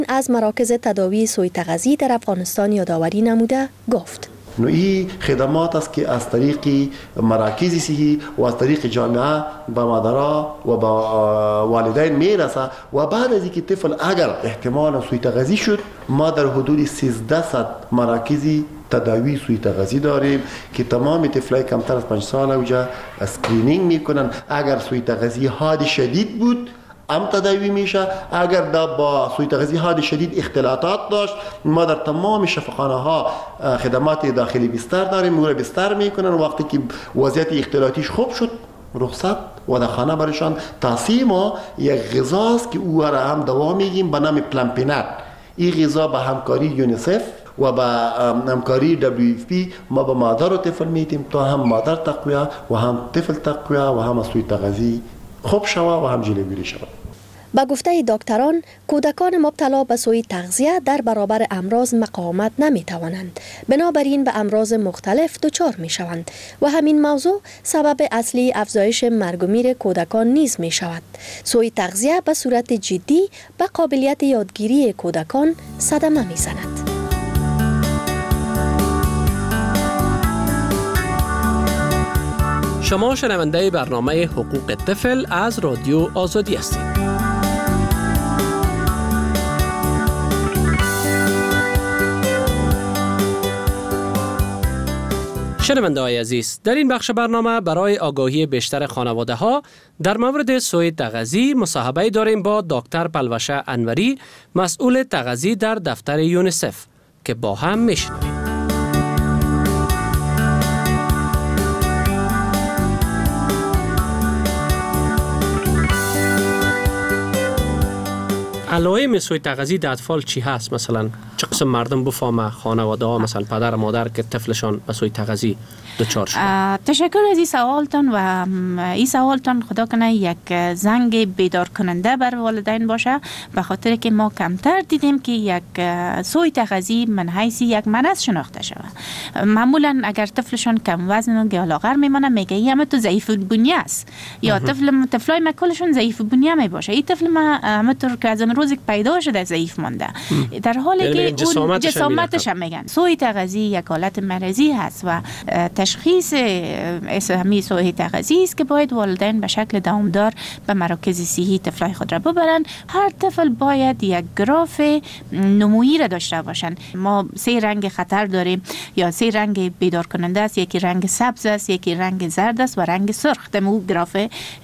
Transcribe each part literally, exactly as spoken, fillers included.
از مراکز تداوی سوی تغذی در افغانستان یادآوری نموده گفت: نو این خدمات است که از طریق مراکز صحی و از طریق جامعه به مادرها و به والدین میرسه و بعد از اینکه طفل اگر احتمال سوی تغذی شد، ما در حدود سیزده صد مراکز تداوی سوی تغذی داریم که تمام طفلای کمتر از پنج سال اوجا اسکرینینگ میکنن. اگر سوی تغذی حاد شدید بود ام تداوی میشه، اگر دا با سوی تغذی حاد شدید اختلاطات داشت، ما در تمام شفاخانه ها خدمات داخلی بستر داریم، او را بستر میکنن. وقتی که وضعیت اختلاطیش خوب شد رخصت و در خانه برشان تاثیر ما یک غذاست که او را هم دوا میگیم به نام پلمپینت. این غذا به همکاری یونیسف و با همکاری دبلیو اف پی ما به مادر و طفل میدیم تا هم مادر تقویه و هم طفل تقویه و هم از سوی تغذی خوب شود و هم جلوگیری شود. با گفته دکتران، کودکان مبتلا به سوی تغذیه در برابر امراض مقاومت نمی توانند، بنابراین به امراض مختلف دچار می شوند و همین موضوع سبب اصلی افزایش مرگ و میر کودکان نیز می شود. سوی تغذیه به صورت جدی به قابلیت یادگیری کودکان صدمه می زند. شما شنونده برنامه حقوق طفل از رادیو آزادی هستید. شنونده های عزیز، در این بخش برنامه برای آگاهی بیشتر خانواده ها در مورد سوی تغذی مصاحبه داریم با دکتر پلوشه انوری، مسئول تغذی در دفتر یونیسف، که با هم میشنویم. علائم سوی تغذی در اطفال چی هست؟ مثلا چه قسم مردم بفهمه، خانواده ها، مثلا پدر و مادر که طفلشان به سوی تغذی دچار شده؟ تشکر از این سوالتان و این سوالتان خدا کنه یک زنگ بیدار کننده بر والدین باشه، به خاطر که ما کمتر دیدیم که یک سوی تغذی من حیث یک مرض شناخته شود. معمولا اگر طفلشان کم وزن و گیالاغر میمونه میگه این تو ضعیف بنیه است، یا طفل طفلای ما کلشون ضعیف بنیه می باشه، این طفل ما همونطور که از روزی که پیدا شده ضعیف مانده، در حالی که اون جسامتش هم میگن. سوی تغذی یک حالت مرضی هست و تشخیص اسمی سوی تغذی است که باید والدین به شکل دامدار به مراکز صحی طفلای خود را ببرن. هر طفل باید یک گراف نمویی را داشته باشن. ما سه رنگ خطر داریم یا سه رنگ بیدار کننده است، یکی رنگ سبز است، یکی رنگ زرد است و رنگ سرخ. دمو گراف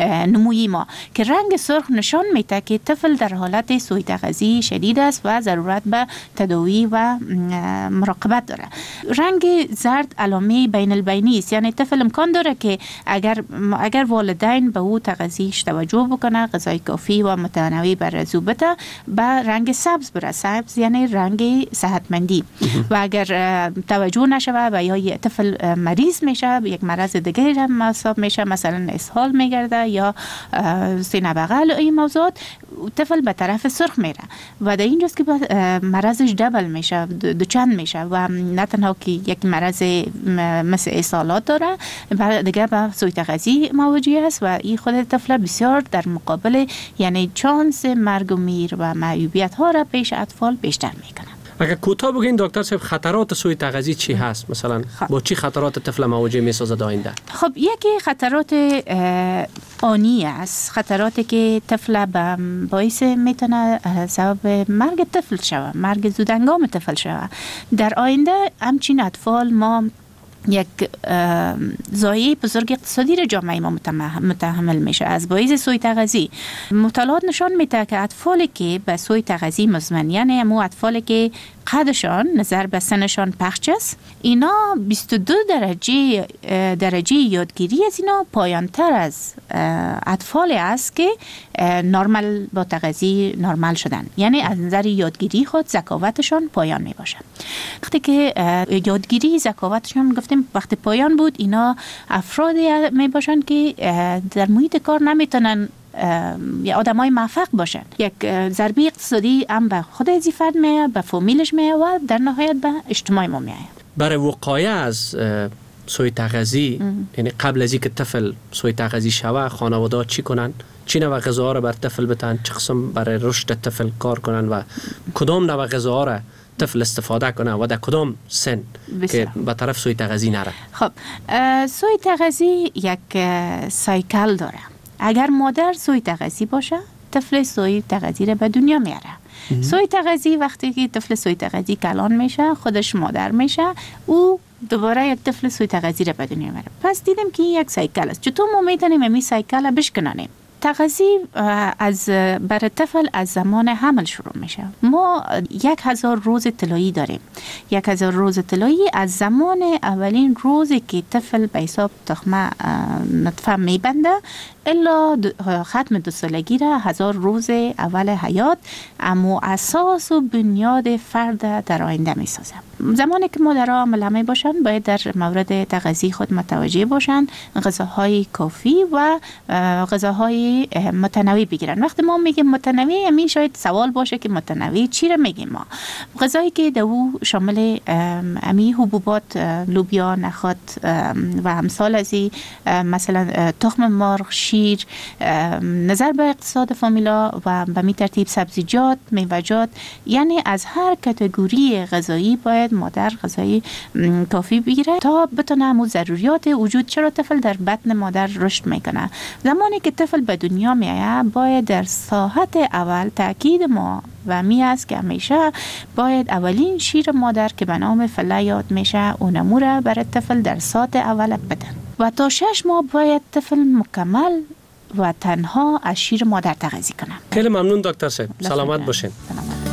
نمویی ما که رنگ سرخ نشان میده که طفل در حالت سوی تغذی شدید است و ضرورت به تداوی و مراقبت داره. رنگ زرد علامه بین البینی است، یعنی طفل امکان داره که اگر اگر والدین به او تغذیش توجه بکنه، غذای کافی و متنوع برای بده، به رنگ سبز برسه. سبز یعنی رنگ صحتمندی. و اگر توجه نشه و یا طفل مریض میشه، یک مرض دیگه هم حساب میشه، مثلا اسهال میگرده یا سینه بغل، این موضوعات، طفل به طرف سرخ میره و در اینجاست که مرضش دبل میشه، دوچند میشه و نه تنها که یک مرض مثل اسهالات داره، دیگه به سوی تغذی مواجه است و این خود طفل بسیار در مقابل یعنی چانس مرگ و میر و معیوبیت ها را پیش اطفال بیشتر میکنه. اگر کوتاه بگین دکتر صاحب، خطرات سوی تغذی چی هست؟ مثلا خب. با چی خطرات طفل مواجه میسازد آینده؟ خب یکی خطرات آنی است، خطراتی که طفل باعث میتونه سبب مرگ طفل شود، مرگ زودهنگام طفل شود. در آینده همچین اطفال ما یک ضایعه بزرگ اقتصادی را جامعه ما متحمل میشه از باعث سوی تغذی. مطالعات نشان میده که اطفالی که به سوی تغذی مزمن، یعنی همون اطفالی که قدشان نظر به سنشان پخش است، اینا بیست و دو درجه درجه یادگیری از اینا پایانتر از اطفالی است که نرمال با تغذی نرمال شدن، یعنی از نظر یادگیری خود ذکاوتشان پایان می باشه. وقتی که یادگیری ذکاوتشان گفتیم وقتی پایان بود، اینا افرادی می باشن که در محیط کار نمیتونن یا آدمای موفق باشن. یک ضربه اقتصادی هم به خود از فرد میاد، به فامیلش میاد و در نهایت به اجتماع ما میاد. برای وقایع از سوی تغذی، یعنی قبل از اینکه طفل سوی تغذی شوه، خانواده چی کنن چی نوع غذا را بر طفل بتن، چه قسم برای رشد طفل کار کنن و کدام نوع غذا را طفل استفاده کنه و در کدام سن بسیار. که به طرف سوی تغذیه نره؟ خب سوی تغذیه یک سایکل داره. اگر مادر سوی تغذیه باشه طفل سوی تغذیه را به دنیا میاره. سوی تغذیه وقتی که طفل سوی تغذیه کلان میشه خودش مادر میشه، او دوباره یک طفل سوی تغذیه را به دنیا میاره. پس دیدیم که یک سایکل است. چطور ما میتونیم این سایکل را بشکنانیم؟ تغذیه از برای طفل از زمان حمل شروع میشه. ما یک هزار روز طلایی داریم. یک هزار روز طلایی از زمان اولین روزی که طفل به حساب تخمه نطفه میبنده الا ختم دو سالگی را هزار روز اول حیات اما اساس و بنیاد فرد در آینده میسازه. زمانی که مادرها حامله باشن باید در مورد تغذیه خود متوجه باشن، غذاهای کافی و غذاهای متنوع بگیرن. وقتی ما میگیم متنوع همین شاید سوال باشه که متنوع چی رو میگیم ما؟ غذایی که دو شامل امی حبوبات، لوبیا، نخود و امثال از مثلا تخم مرغ، شیر، نظر به اقتصاد فامیلا و به می ترتیب سبزیجات، میوه‌جات، یعنی از هر کاتگوری غذایی باید مادر غذایی کافی بگیره تا بتونه همون ضروریات وجود. چرا طفل در بطن مادر رشد میکنه؟ زمانی که طفل به دنیا میایه باید در ساعت اول تاکید ما و می است که همیشه باید اولین شیر مادر که به نام فله یاد میشه اونمو را برای طفل در ساعت اول بدن و تا شش ماه باید طفل مکمل و تنها از شیر مادر تغذیه کنه. خیلی ممنون دکتر صاحب. سلامت باشین. سلامت باشین.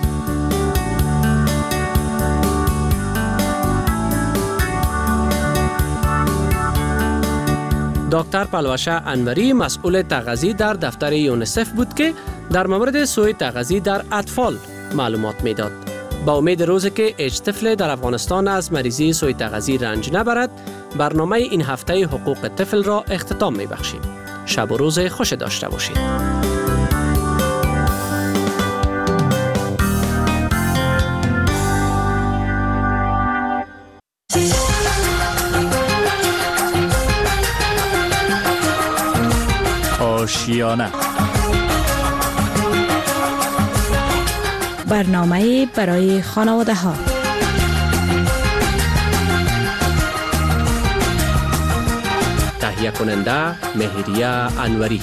دکتر پلوشه انوری مسئول تغذیه در دفتر یونیسف بود که در مورد سوء تغذیه در اطفال معلومات میداد. با امید روزی که هیچ طفل در افغانستان از مریضی سوء تغذیه رنج نبرد، برنامه این هفته حقوق طفل را اختتام میبخشیم. شب و روز خوش داشته باشید. آشیانه، برنامه برای خانواده ها. تهیه کننده مهریه انوری.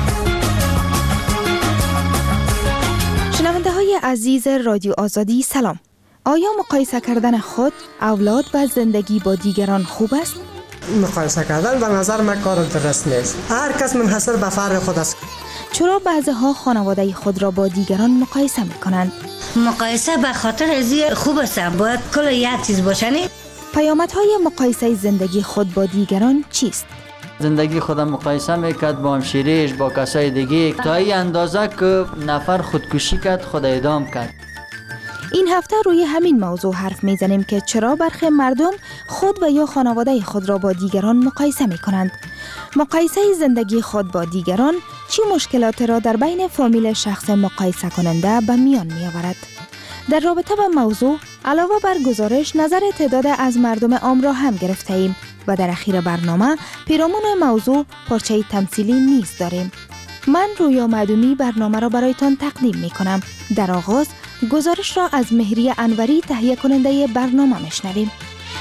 شنونده های عزیز رادیو آزادی سلام. آیا مقایسه کردن خود اولاد و زندگی با دیگران خوب است؟ مقایسه کردن به نظر من کار درست نیست. هر کس منحصر به فرد خود است. چرا بعضها خانواده خود را با دیگران مقایسه می کنند؟ مقایسه به خاطر ازی خوب است. باید کل یک چیز باشه. پیامدهای مقایسه زندگی خود با دیگران چیست؟ زندگی خودم مقایسه میکرد با همشیریش، با کسای دیگه، تا این اندازه که نفر خودکشی کرد، خود اعدام کرد. این هفته روی همین موضوع حرف میزنیم که چرا برخی مردم خود و یا خانواده خود را با دیگران مقایسه می کنند. مقایسه زندگی خود با دیگران چه مشکلات را در بین فامیل شخص مقایسه کننده به میان می آورد؟ در رابطه با موضوع علاوه بر گزارش نظر تعداد از مردم عام را هم گرفته ایم و در اخیر برنامه پیرامون موضوع پارچه تمثیلی نیز داریم. من رویا معدومی برنامه را برایتان تقدیم می کنم. در آغاز گزارش را از مهریه انوری تهیه کننده برنامه میشنویم.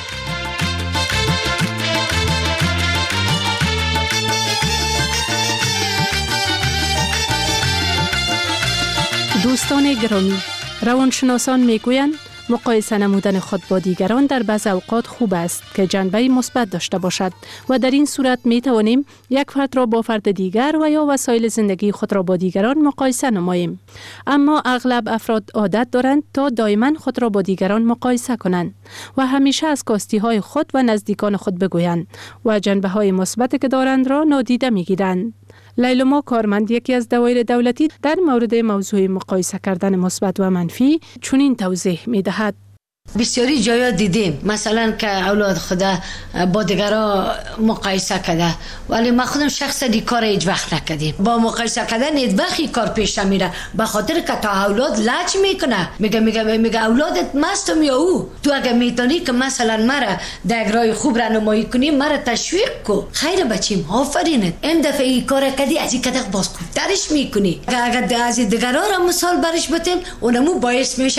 دوستان گرامی، روانشناسان میگویند مقایسه نمودن خود با دیگران در بعض اوقات خوب است که جنبه مثبت داشته باشد و در این صورت می توانیم یک فرد را با فرد دیگر و یا وسایل زندگی خود را با دیگران مقایسه نماییم. اما اغلب افراد عادت دارند تا دائما خود را با دیگران مقایسه کنند و همیشه از کاستی های خود و نزدیکان خود بگویند و جنبه های مثبت که دارند را نادیده می گیرند. لیلما کارمند، یکی از دوایر دولتی، در مورد موضوع مقایسه کردن مثبت و منفی چنین توضیح می دهد. بسیاری جایا دیدیم مثلا که اولاد خدا با دیگرا مقایسه کرده، ولی ما خودم شخصا دی کار هیچ وقت نکردیم. با مقایسه کردن هیچ وقت کار پیش نمیره، به خاطر که تا اولاد لج میکنه، میگه میگه میگه اولادت مستم یا او. تو اگه میتونی که مثلا مرا در راه خوب رهنمایی کنی، مرا تشویق کو. خیر بچیم، آفرینت. این دفعه این کار کردی، از این کدق باز درش میکنی. اگه از دیگرا را مثال برش بتیم، اونمو باعث میشه